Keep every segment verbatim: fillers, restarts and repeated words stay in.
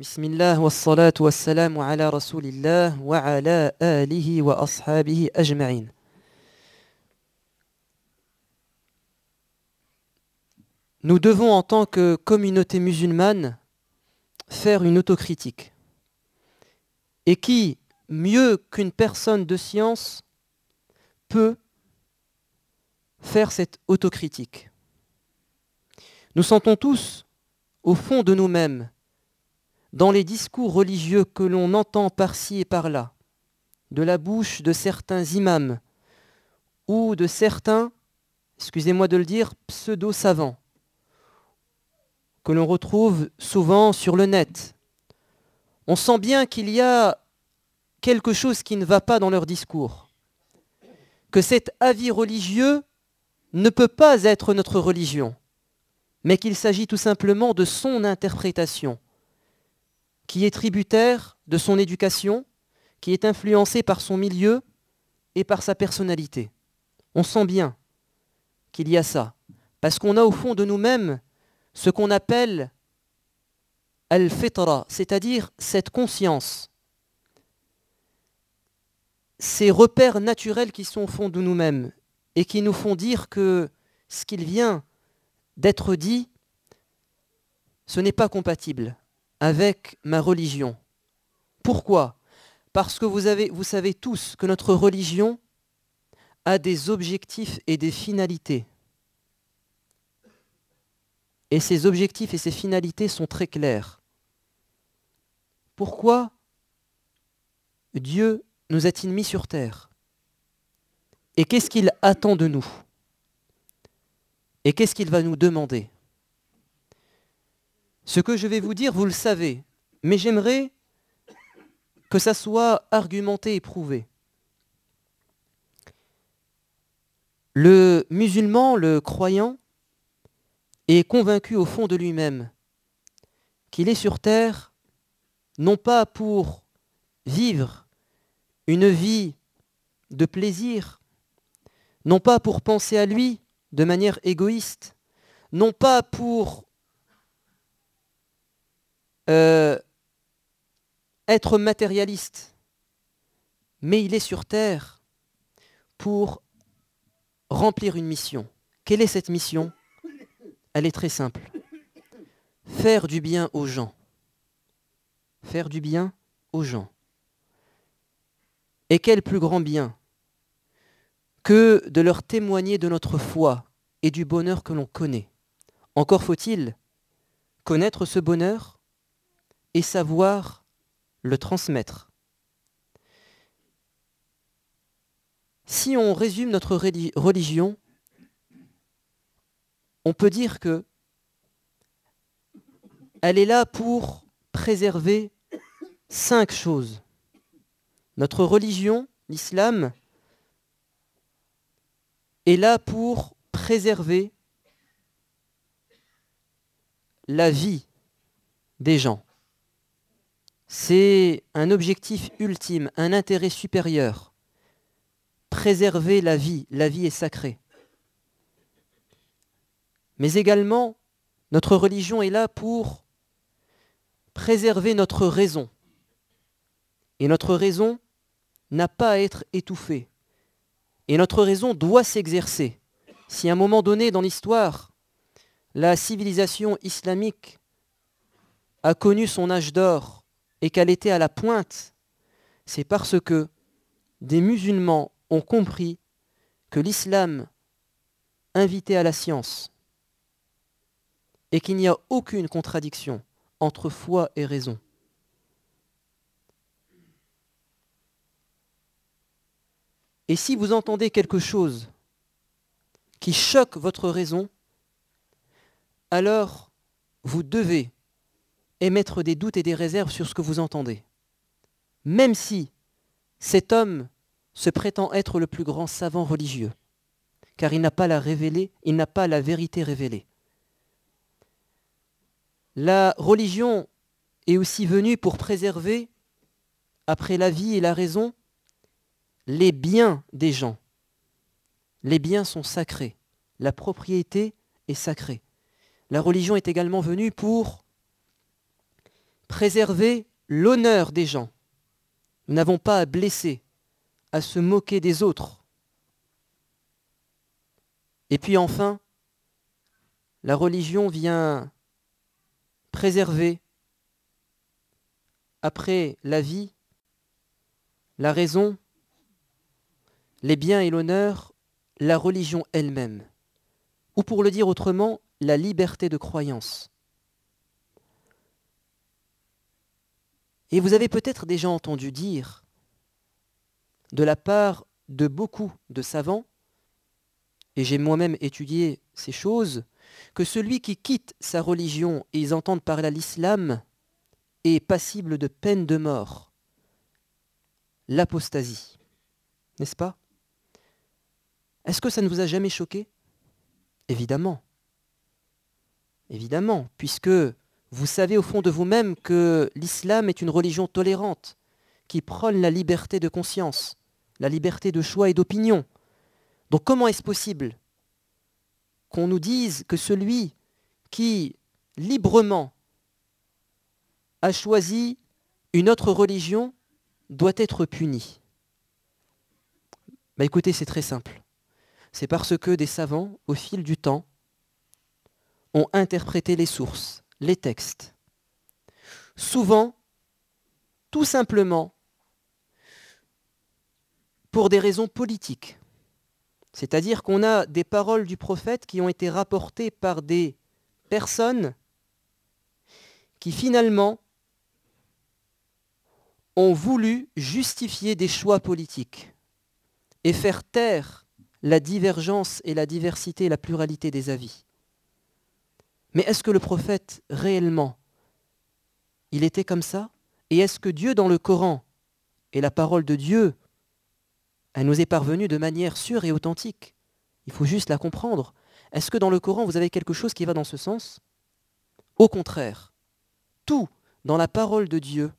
Bismillah wa salatu wa salamu ala rasulillah wa ala alihi wa ashabihi ajma'in. Nous devons en tant que communauté musulmane faire une autocritique. Et qui, mieux qu'une personne de science, peut faire cette autocritique? Nous sentons tous, au fond de nous-mêmes, dans les discours religieux que l'on entend par-ci et par-là, de la bouche de certains imams ou de certains, excusez-moi de le dire, pseudo-savants, que l'on retrouve souvent sur le net, on sent bien qu'il y a quelque chose qui ne va pas dans leur discours, que cet avis religieux ne peut pas être notre religion, mais qu'il s'agit tout simplement de son interprétation, qui est tributaire de son éducation, qui est influencée par son milieu et par sa personnalité. On sent bien qu'il y a ça, parce qu'on a au fond de nous-mêmes ce qu'on appelle al-fitra, c'est-à-dire cette conscience, ces repères naturels qui sont au fond de nous-mêmes et qui nous font dire que ce qu'il vient d'être dit, ce n'est pas compatible avec ma religion. Pourquoi ? Parce que vous, avez, vous savez tous que notre religion a des objectifs et des finalités. Et ces objectifs et ces finalités sont très clairs. Pourquoi Dieu nous a-t-il mis sur terre? Et qu'est-ce qu'il attend de nous? Et qu'est-ce qu'il va nous demander? Ce que je vais vous dire, vous le savez, mais j'aimerais que ça soit argumenté et prouvé. Le musulman, le croyant, est convaincu au fond de lui-même qu'il est sur terre non pas pour vivre une vie de plaisir, non pas pour penser à lui de manière égoïste, non pas pour euh, être matérialiste, mais il est sur terre pour remplir une mission. Quelle est cette mission ? Elle est très simple. Faire du bien aux gens. Faire du bien aux gens. Et quel plus grand bien que de leur témoigner de notre foi et du bonheur que l'on connaît. Encore faut-il connaître ce bonheur et savoir le transmettre. Si on résume notre religion, on peut dire que elle est là pour préserver cinq choses. Notre religion, l'islam, est là pour préserver la vie des gens. C'est un objectif ultime, un intérêt supérieur. Préserver la vie, la vie est sacrée. Mais également, notre religion est là pour préserver notre raison. Et notre raison n'a pas à être étouffée. Et notre raison doit s'exercer. Si à un moment donné dans l'histoire, la civilisation islamique a connu son âge d'or et qu'elle était à la pointe, c'est parce que des musulmans ont compris que l'islam invitait à la science et qu'il n'y a aucune contradiction entre foi et raison. Et si vous entendez quelque chose qui choque votre raison, alors vous devez émettre des doutes et des réserves sur ce que vous entendez. Même si cet homme se prétend être le plus grand savant religieux, car il n'a pas la révélée, il n'a pas la vérité révélée. La religion est aussi venue pour préserver, après la vie et la raison, les biens des gens. Les biens sont sacrés. La propriété est sacrée. La religion est également venue pour préserver l'honneur des gens. Nous n'avons pas à blesser, à se moquer des autres. Et puis enfin, la religion vient préserver, après la vie, la raison, les biens et l'honneur, la religion elle-même. Ou pour le dire autrement, la liberté de croyance. Et vous avez peut-être déjà entendu dire, de la part de beaucoup de savants, et j'ai moi-même étudié ces choses, que celui qui quitte sa religion, et ils entendent par là l'islam, est passible de peine de mort. L'apostasie. N'est-ce pas? Est-ce que ça ne vous a jamais choqué? Évidemment. Évidemment, puisque vous savez au fond de vous-même que l'islam est une religion tolérante, qui prône la liberté de conscience, la liberté de choix et d'opinion. Donc comment est-ce possible qu'on nous dise que celui qui librement a choisi une autre religion doit être puni? Bah écoutez, c'est très simple. C'est parce que des savants, au fil du temps, ont interprété les sources, les textes. Souvent, tout simplement, pour des raisons politiques. C'est-à-dire qu'on a des paroles du prophète qui ont été rapportées par des personnes qui finalement ont voulu justifier des choix politiques et faire taire la divergence et la diversité et la pluralité des avis. Mais est-ce que le prophète, réellement, il était comme ça? Et est-ce que Dieu, dans le Coran, et la parole de Dieu, elle nous est parvenue de manière sûre et authentique? Il faut juste la comprendre. Est-ce que dans le Coran, vous avez quelque chose qui va dans ce sens? Au contraire, tout dans la parole de Dieu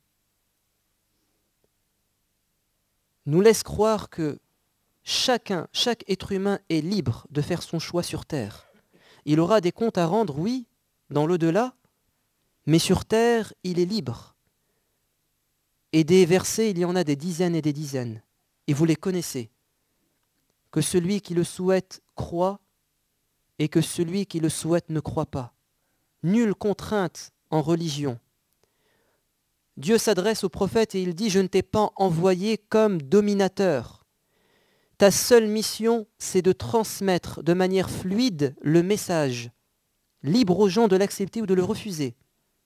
nous laisse croire que chacun, chaque être humain est libre de faire son choix sur terre. Il aura des comptes à rendre, oui, dans l'au-delà, mais sur terre, il est libre. Et des versets, il y en a des dizaines et des dizaines. Et vous les connaissez. Que celui qui le souhaite croit et que celui qui le souhaite ne croit pas. Nulle contrainte en religion. Dieu s'adresse au prophète et il dit « Je ne t'ai pas envoyé comme dominateur. Ta seule mission, c'est de transmettre de manière fluide le message, libre aux gens de l'accepter ou de le refuser. »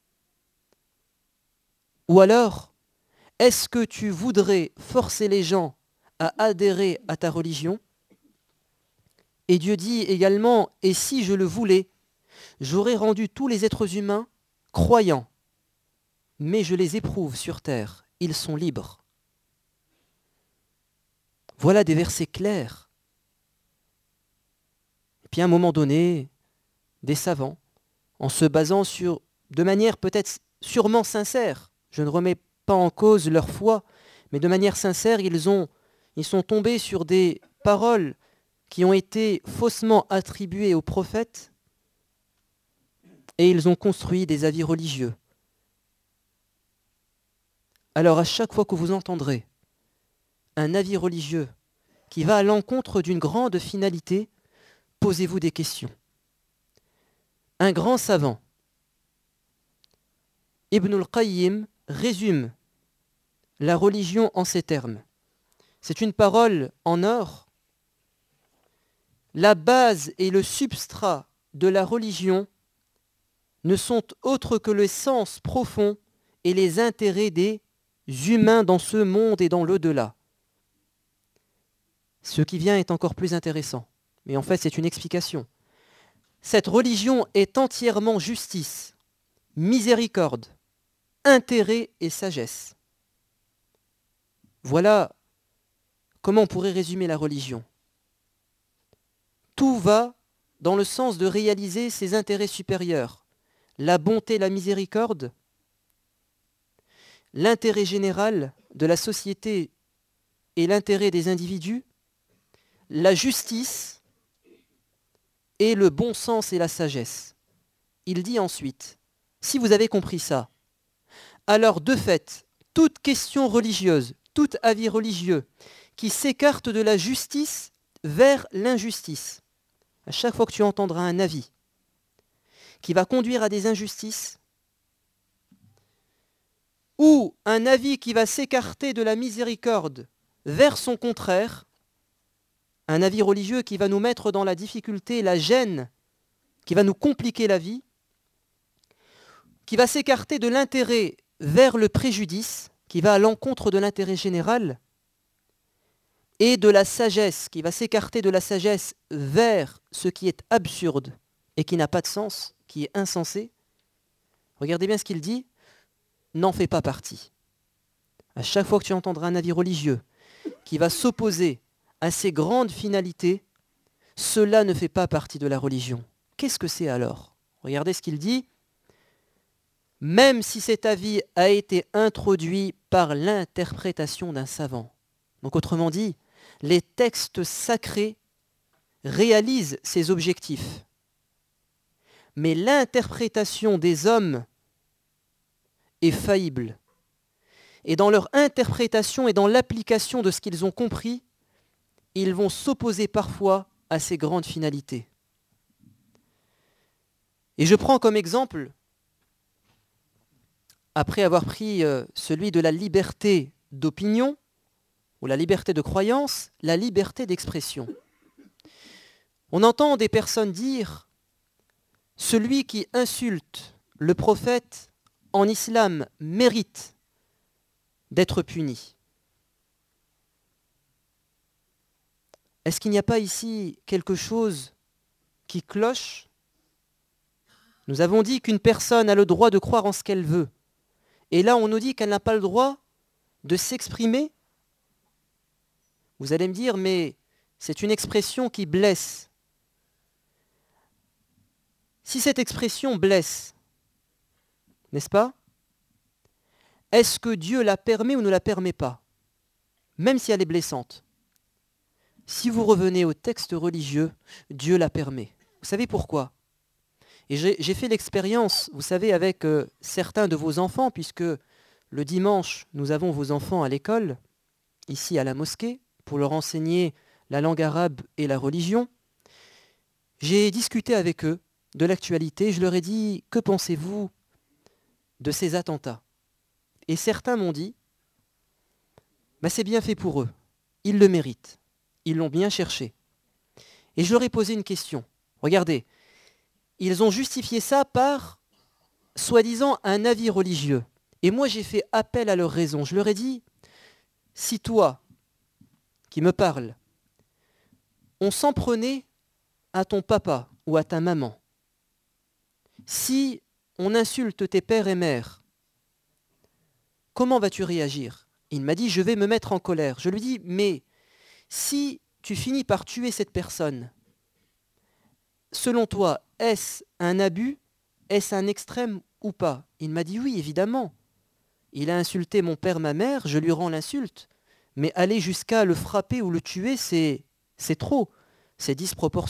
Ou alors, est-ce que tu voudrais forcer les gens à adhérer à ta religion? Et Dieu dit également « Et si je le voulais, j'aurais rendu tous les êtres humains croyants, mais je les éprouve sur terre, ils sont libres. » Voilà des versets clairs. Et puis à un moment donné, des savants, en se basant sur, de manière peut-être sûrement sincère, je ne remets pas en cause leur foi, mais de manière sincère, ils, ont, ils sont tombés sur des paroles qui ont été faussement attribuées aux prophètes et ils ont construit des avis religieux. Alors à chaque fois que vous entendrez un avis religieux qui va à l'encontre d'une grande finalité, posez-vous des questions. Un grand savant, Ibn al-Qayyim, résume la religion en ces termes. C'est une parole en or. La base et le substrat de la religion ne sont autres que le sens profond et les intérêts des humains dans ce monde et dans l'au-delà. Ce qui vient est encore plus intéressant, mais en fait c'est une explication. Cette religion est entièrement justice, miséricorde, intérêt et sagesse. Voilà comment on pourrait résumer la religion. Tout va dans le sens de réaliser ses intérêts supérieurs, la bonté, la miséricorde, l'intérêt général de la société et l'intérêt des individus, la justice et le bon sens et la sagesse. Il dit ensuite, si vous avez compris ça, Alors, de fait, toute question religieuse, tout avis religieux qui s'écarte de la justice vers l'injustice, à chaque fois que tu entendras un avis qui va conduire à des injustices, ou un avis qui va s'écarter de la miséricorde vers son contraire, un avis religieux qui va nous mettre dans la difficulté, la gêne, qui va nous compliquer la vie, qui va s'écarter de l'intérêt vers le préjudice, qui va à l'encontre de l'intérêt général, et de la sagesse, qui va s'écarter de la sagesse vers ce qui est absurde et qui n'a pas de sens, qui est insensé. Regardez bien ce qu'il dit, n'en fais pas partie. À chaque fois que tu entendras un avis religieux qui va s'opposer à ces grandes finalités, cela ne fait pas partie de la religion. Qu'est-ce que c'est alors? Regardez ce qu'il dit. Même si cet avis a été introduit par l'interprétation d'un savant. Donc autrement dit, les textes sacrés réalisent ces objectifs. Mais l'interprétation des hommes est faillible. Et dans leur interprétation et dans l'application de ce qu'ils ont compris, ils vont s'opposer parfois à ces grandes finalités. Et je prends comme exemple, après avoir pris euh, celui de la liberté d'opinion, ou la liberté de croyance, la liberté d'expression. On entend des personnes dire « Celui qui insulte le prophète en islam mérite d'être puni ». Est-ce qu'il n'y a pas ici quelque chose qui cloche? Nous avons dit qu'une personne a le droit de croire en ce qu'elle veut. Et là, on nous dit qu'elle n'a pas le droit de s'exprimer. Vous allez me dire, mais c'est une expression qui blesse. Si cette expression blesse, n'est-ce pas? Est-ce que Dieu la permet ou ne la permet pas? Même si elle est blessante. Si vous revenez au texte religieux, Dieu la permet. Vous savez pourquoi? Et j'ai, j'ai fait l'expérience, vous savez, avec euh, certains de vos enfants, puisque le dimanche, nous avons vos enfants à l'école, ici à la mosquée, pour leur enseigner la langue arabe et la religion. J'ai discuté avec eux de l'actualité, je leur ai dit « Que pensez-vous de ces attentats ?» Et certains m'ont dit bah, « C'est bien fait pour eux, ils le méritent, ils l'ont bien cherché. » Et je leur ai posé une question. Regardez, ils ont justifié ça par, soi-disant, un avis religieux. Et moi, j'ai fait appel à leur raison. Je leur ai dit « Si toi, qui me parle, on s'en prenait à ton papa ou à ta maman, si on insulte tes pères et mères, comment vas-tu réagir ?» Il m'a dit « Je vais me mettre en colère. » Je lui dis « Mais si tu finis par tuer cette personne, selon toi, est-ce un abus? Est-ce un extrême ou pas ?» Il m'a dit « Oui, évidemment. Il a insulté mon père, ma mère, je lui rends l'insulte. Mais aller jusqu'à le frapper ou le tuer, c'est, c'est trop, c'est disproportionné. »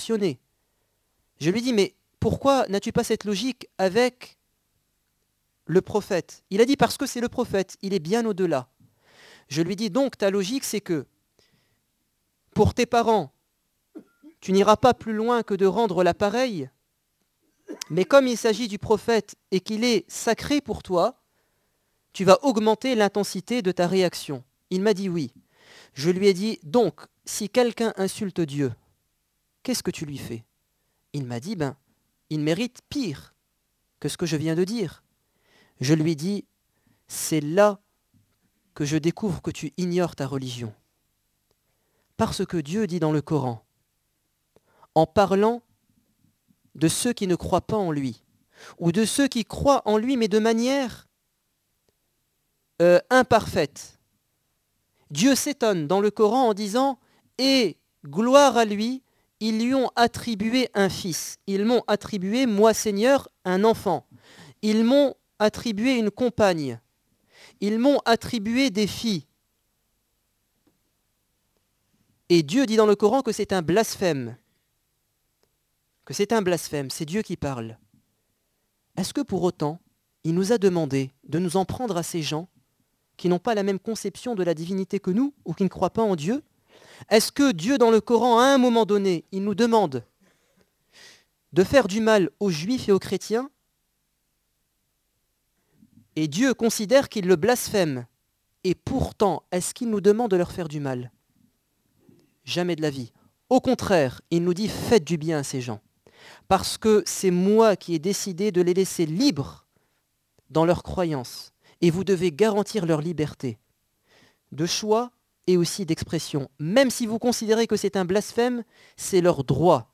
Je lui dis, mais pourquoi n'as-tu pas cette logique avec le prophète? Il a dit, parce que c'est le prophète, il est bien au-delà. Je lui dis, donc ta logique, c'est que pour tes parents, tu n'iras pas plus loin que de rendre l'appareil, mais comme il s'agit du prophète et qu'il est sacré pour toi, tu vas augmenter l'intensité de ta réaction. Il m'a dit oui. Je lui ai dit, donc, si quelqu'un insulte Dieu, qu'est-ce que tu lui fais? Il m'a dit, ben, il mérite pire que ce que je viens de dire. Je lui ai dit, c'est là que je découvre que tu ignores ta religion. Parce que Dieu dit dans le Coran, en parlant de ceux qui ne croient pas en lui, ou de ceux qui croient en lui, mais de manière euh, imparfaite, Dieu s'étonne dans le Coran en disant « Et gloire à lui, ils lui ont attribué un fils. Ils m'ont attribué, moi Seigneur, un enfant. Ils m'ont attribué une compagne. Ils m'ont attribué des filles. » Et Dieu dit dans le Coran que c'est un blasphème. Que c'est un blasphème, c'est Dieu qui parle. Est-ce que pour autant, il nous a demandé de nous en prendre à ces gens qui n'ont pas la même conception de la divinité que nous ou qui ne croient pas en Dieu? Est-ce que Dieu, dans le Coran, à un moment donné, il nous demande de faire du mal aux Juifs et aux chrétiens, et Dieu considère qu'ils le blasphèment, et pourtant, est-ce qu'il nous demande de leur faire du mal? Jamais de la vie. Au contraire, il nous dit faites du bien à ces gens, parce que c'est moi qui ai décidé de les laisser libres dans leurs croyances, et vous devez garantir leur liberté de choix et aussi d'expression. Même si vous considérez que c'est un blasphème, c'est leur droit.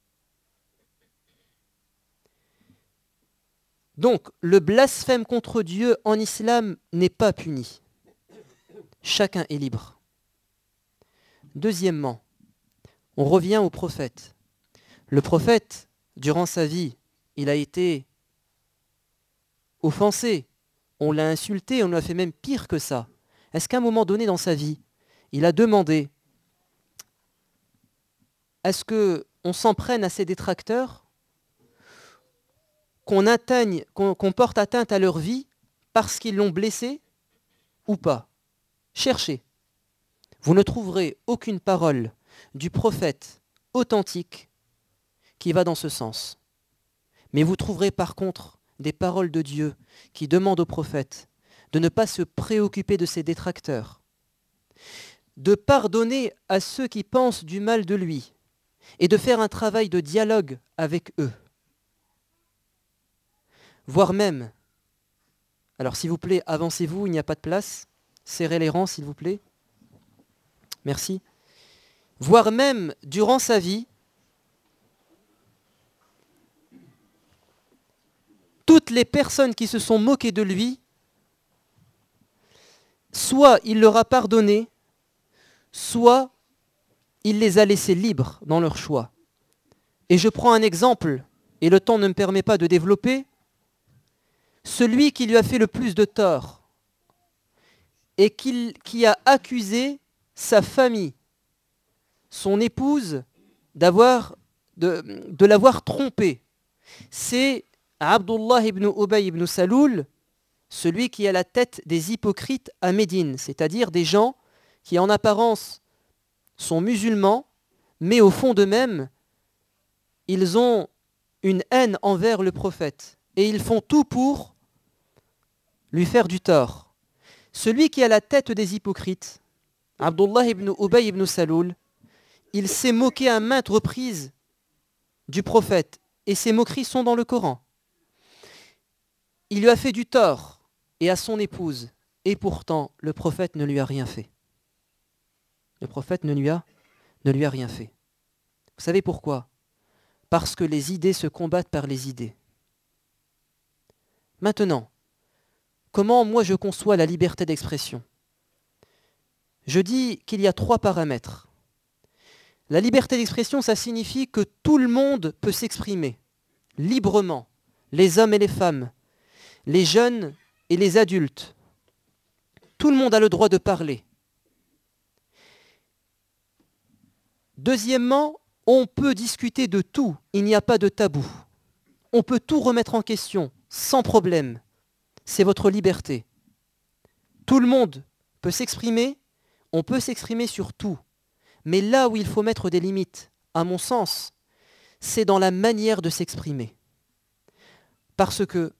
Donc, le blasphème contre Dieu en islam n'est pas puni. Chacun est libre. Deuxièmement, on revient au prophète. Le prophète, durant sa vie, il a été offensé. On l'a insulté, on lui a fait même pire que ça. Est-ce qu'à un moment donné dans sa vie, il a demandé est-ce qu'on s'en prenne à ses détracteurs, qu'on atteigne, qu'on, qu'on porte atteinte à leur vie parce qu'ils l'ont blessé ou pas? Cherchez. Vous ne trouverez aucune parole du prophète authentique qui va dans ce sens. Mais vous trouverez par contre des paroles de Dieu qui demandent au prophète de ne pas se préoccuper de ses détracteurs, de pardonner à ceux qui pensent du mal de lui et de faire un travail de dialogue avec eux. Voire même, alors s'il vous plaît, avancez-vous, il n'y a pas de place, serrez les rangs s'il vous plaît. Merci. Voire même, durant sa vie, toutes les personnes qui se sont moquées de lui, soit il leur a pardonné, soit il les a laissés libres dans leur choix. Et je prends un exemple, et le temps ne me permet pas de développer. Celui qui lui a fait le plus de tort et qui, qui a accusé sa famille, son épouse, d'avoir, de, de l'avoir trompé, c'est Abdullah ibn Ubay ibn Saloul, celui qui a la tête des hypocrites à Médine, c'est-à-dire des gens qui en apparence sont musulmans, mais au fond d'eux-mêmes, ils ont une haine envers le prophète et ils font tout pour lui faire du tort. Celui qui a la tête des hypocrites, Abdullah ibn Ubay ibn Saloul, il s'est moqué à maintes reprises du prophète et ces moqueries sont dans le Coran. Il lui a fait du tort et à son épouse et pourtant le prophète ne lui a rien fait. Le prophète ne lui a, ne lui a rien fait. Vous savez pourquoi? Parce que les idées se combattent par les idées. Maintenant, comment moi je conçois la liberté d'expression? Je dis qu'il y a trois paramètres. La liberté d'expression, ça signifie que tout le monde peut s'exprimer librement, les hommes et les femmes, les jeunes et les adultes. Tout le monde a le droit de parler. Deuxièmement, on peut discuter de tout, il n'y a pas de tabou. On peut tout remettre en question, sans problème. C'est votre liberté. Tout le monde peut s'exprimer, on peut s'exprimer sur tout. Mais là où il faut mettre des limites, à mon sens, c'est dans la manière de s'exprimer. Parce que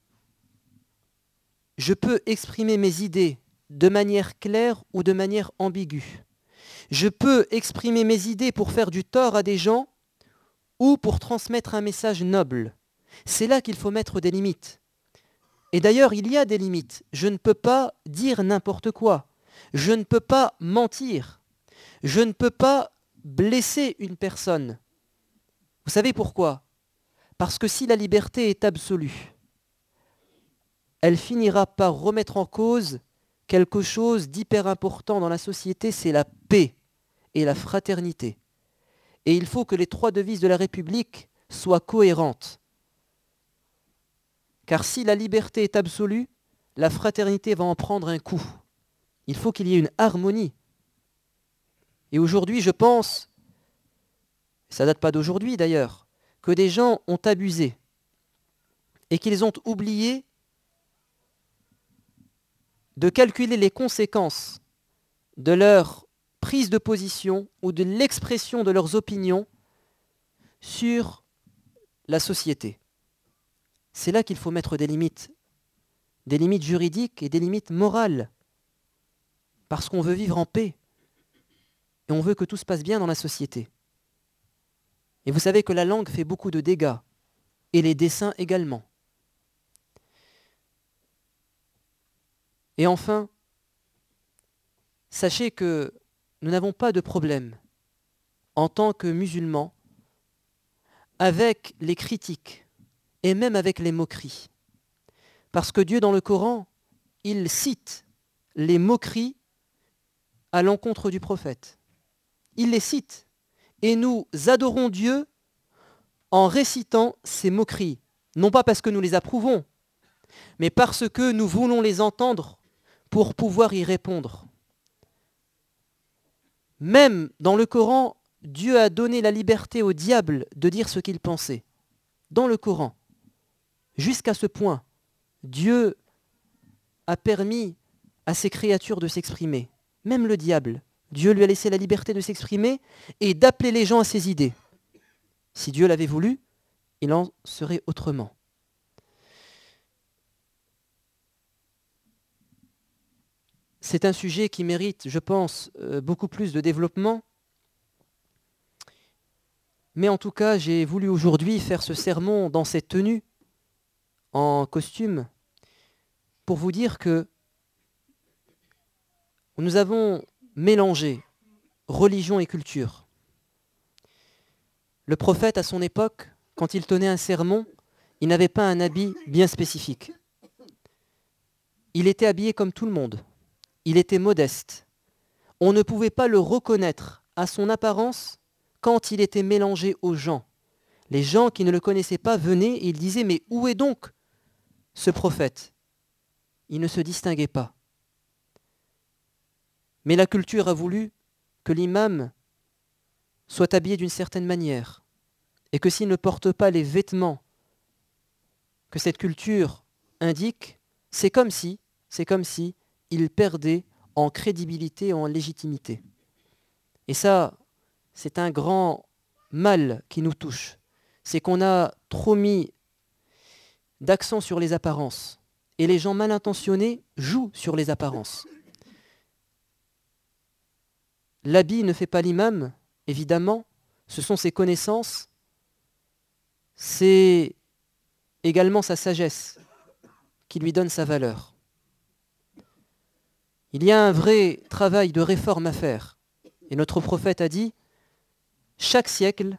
je peux exprimer mes idées de manière claire ou de manière ambiguë. Je peux exprimer mes idées pour faire du tort à des gens ou pour transmettre un message noble. C'est là qu'il faut mettre des limites. Et d'ailleurs, il y a des limites. Je ne peux pas dire n'importe quoi. Je ne peux pas mentir. Je ne peux pas blesser une personne. Vous savez pourquoi? Parce que si la liberté est absolue, elle finira par remettre en cause quelque chose d'hyper important dans la société, c'est la paix et la fraternité. Et il faut que les trois devises de la République soient cohérentes. Car si la liberté est absolue, la fraternité va en prendre un coup. Il faut qu'il y ait une harmonie. Et aujourd'hui, je pense, ça ne date pas d'aujourd'hui d'ailleurs, que des gens ont abusé et qu'ils ont oublié de calculer les conséquences de leur prise de position ou de l'expression de leurs opinions sur la société. C'est là qu'il faut mettre des limites, des limites juridiques et des limites morales, parce qu'on veut vivre en paix et on veut que tout se passe bien dans la société. Et vous savez que la langue fait beaucoup de dégâts, et les dessins également. Et enfin, sachez que nous n'avons pas de problème en tant que musulmans avec les critiques et même avec les moqueries. Parce que Dieu, dans le Coran, il cite les moqueries à l'encontre du prophète. Il les cite. Et nous adorons Dieu en récitant ces moqueries. Non pas parce que nous les approuvons, mais parce que nous voulons les entendre pour pouvoir y répondre. Même dans le Coran, Dieu a donné la liberté au diable de dire ce qu'il pensait. Dans le Coran. Jusqu'à ce point, Dieu a permis à ses créatures de s'exprimer. Même le diable. Dieu lui a laissé la liberté de s'exprimer et d'appeler les gens à ses idées. Si Dieu l'avait voulu, il en serait autrement. C'est un sujet qui mérite, je pense, beaucoup plus de développement. Mais en tout cas, j'ai voulu aujourd'hui faire ce sermon dans cette tenue, en costume, pour vous dire que nous avons mélangé religion et culture. Le prophète, à son époque, quand il tenait un sermon, il n'avait pas un habit bien spécifique. Il était habillé comme tout le monde. Il était modeste. On ne pouvait pas le reconnaître à son apparence quand il était mélangé aux gens. Les gens qui ne le connaissaient pas venaient et ils disaient « Mais où est donc ce prophète ?» Il ne se distinguait pas. Mais la culture a voulu que l'imam soit habillé d'une certaine manière et que s'il ne porte pas les vêtements que cette culture indique, c'est comme si, c'est comme si il perdait en crédibilité et en légitimité. Et ça, c'est un grand mal qui nous touche. C'est qu'on a trop mis d'accent sur les apparences et les gens mal intentionnés jouent sur les apparences. L'habit ne fait pas l'imam, évidemment, ce sont ses connaissances, c'est également sa sagesse qui lui donne sa valeur. Il y a un vrai travail de réforme à faire. Et notre prophète a dit, chaque siècle,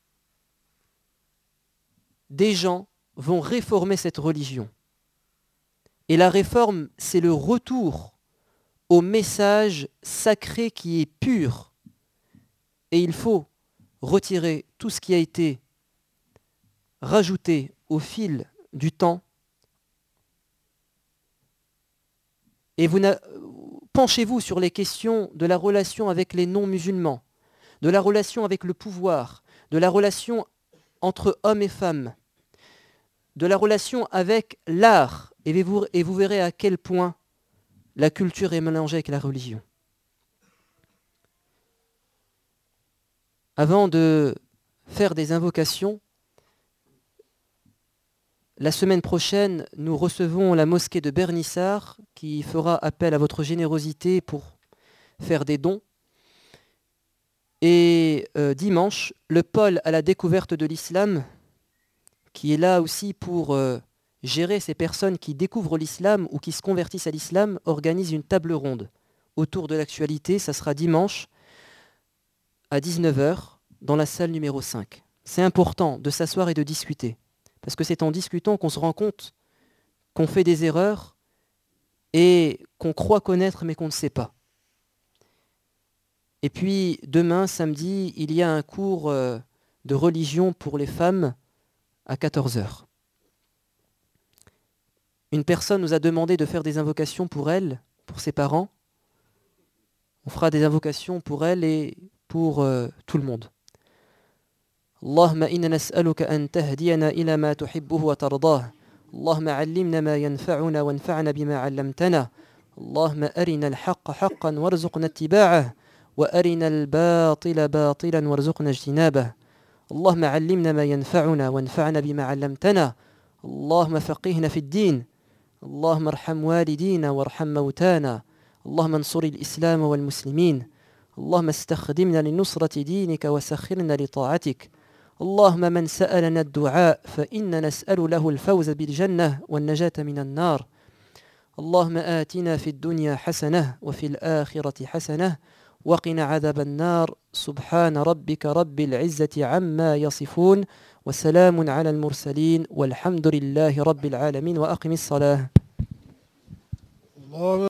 des gens vont réformer cette religion. Et la réforme, c'est le retour au message sacré qui est pur. Et il faut retirer tout ce qui a été rajouté au fil du temps. Et vous penchez-vous sur les questions de la relation avec les non-musulmans, de la relation avec le pouvoir, de la relation entre hommes et femmes, de la relation avec l'art, et vous, et vous verrez à quel point la culture est mélangée avec la religion. Avant de faire des invocations, la semaine prochaine, nous recevons la mosquée de Bernissart qui fera appel à votre générosité pour faire des dons. Et euh, dimanche, le pôle à la découverte de l'islam, qui est là aussi pour euh, gérer ces personnes qui découvrent l'islam ou qui se convertissent à l'islam, organise une table ronde autour de l'actualité. Ça sera dimanche à dix-neuf heures dans la salle numéro cinq. C'est important de s'asseoir et de discuter, parce que c'est en discutant qu'on se rend compte qu'on fait des erreurs et qu'on croit connaître mais qu'on ne sait pas. Et puis demain, samedi, il y a un cours euh, de religion pour les femmes à quatorze heures. Une personne nous a demandé de faire des invocations pour elle, pour ses parents. On fera des invocations pour elle et pour euh, tout le monde. اللهم إنا نسألك أن تهدينا إلى ما تحبه وترضاه اللهم علمنا ما ينفعنا وانفعنا بما علمتنا اللهم أرنا الحق حقا وارزقنا اتباعه وأرنا الباطل باطلا وارزقنا اجتنابه. اللهم علمنا ما ينفعنا وانفعنا بما علمتنا. اللهم فقهنا في الدين. اللهم ارحم والدينا وارحم موتانا. اللهم انصر الإسلام والمسلمين. اللهم استخدمنا لنصرة دينك وسخرنا لطاعتك. اللهم من سألنا الدعاء فإننا نسأل له الفوز بالجنة والنجاة من النار. اللهم آتنا في الدنيا حسنة وفي الآخرة حسنة وقنا عذاب النار. سبحان ربك رب العزة عما يصفون وسلام على المرسلين والحمد لله رب العالمين. وأقم الصلاة.